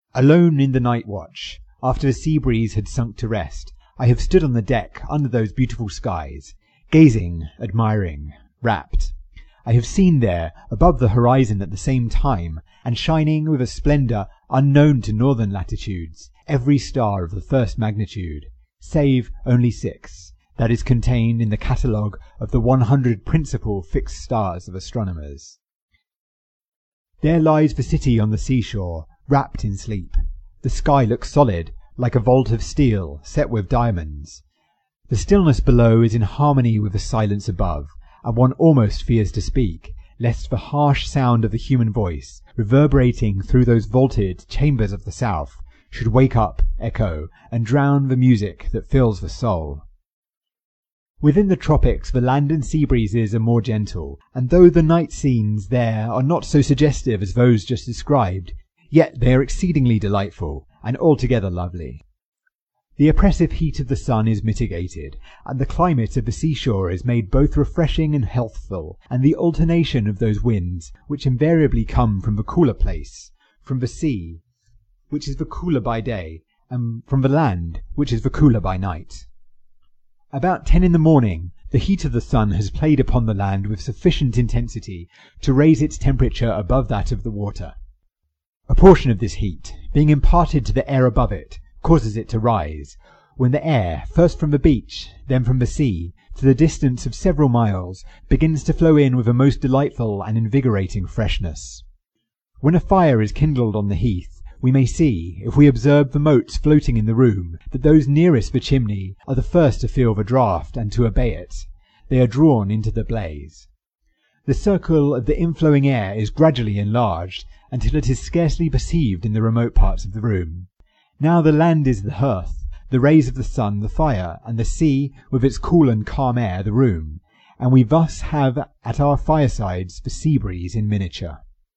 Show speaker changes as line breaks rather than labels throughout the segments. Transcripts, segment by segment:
Alone in the night watch, after the sea breeze had sunk to rest, I have stood on the deck under those beautiful skies, gazing, admiring, rapt. I have seen there, above the horizon at the same time, and shining with a splendour unknown to northern latitudes, every star of the first magnitude, save only 6, that is contained in the catalogue of the 100 principal fixed stars of astronomers. There lies the city on the seashore, wrapped in sleep. The sky looks solid, like a vault of steel set with diamonds. The stillness below is in harmony with the silence above, and one almost fears to speak, lest the harsh sound of the human voice, reverberating through those vaulted chambers of the south, should wake up, echo, and drown the music that fills the soul. Within the tropics the land and sea breezes are more gentle, and though the night scenes there are not so suggestive as those just described, yet they are exceedingly delightful, and altogether lovely. The oppressive heat of the sun is mitigated, and the climate of the seashore is made both refreshing and healthful, and the alternation of those winds, which invariably come from the cooler place, from the sea, which is the cooler by day, and from the land, which is the cooler by night. About 10 in the morning, the heat of the sun has played upon the land with sufficient intensity to raise its temperature above that of the water. A portion of this heat, being imparted to the air above it, causes it to rise, when the air, first from the beach, then from the sea, to the distance of several miles, begins to flow in with a most delightful and invigorating freshness. When a fire is kindled on the heath, we may see, if we observe the motes floating in the room, that those nearest the chimney are the first to feel the draught and to obey it. They are drawn into the blaze. The circle of the inflowing air is gradually enlarged, until it is scarcely perceived in the remote parts of the room. Now the land is the hearth, the rays of the sun the fire, and the sea, with its cool and calm air, the room, and we thus have at our firesides the sea breeze in miniature.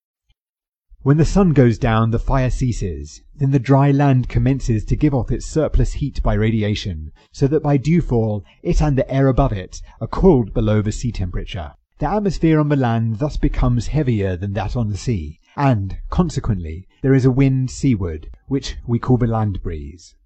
When the sun goes down, the fire ceases, then the dry land commences to give off its surplus heat by radiation, so that by dewfall it and the air above it are cooled below the sea temperature. The atmosphere on the land thus becomes heavier than that on the sea, and, consequently, there is a wind seaward, which we call the land breeze.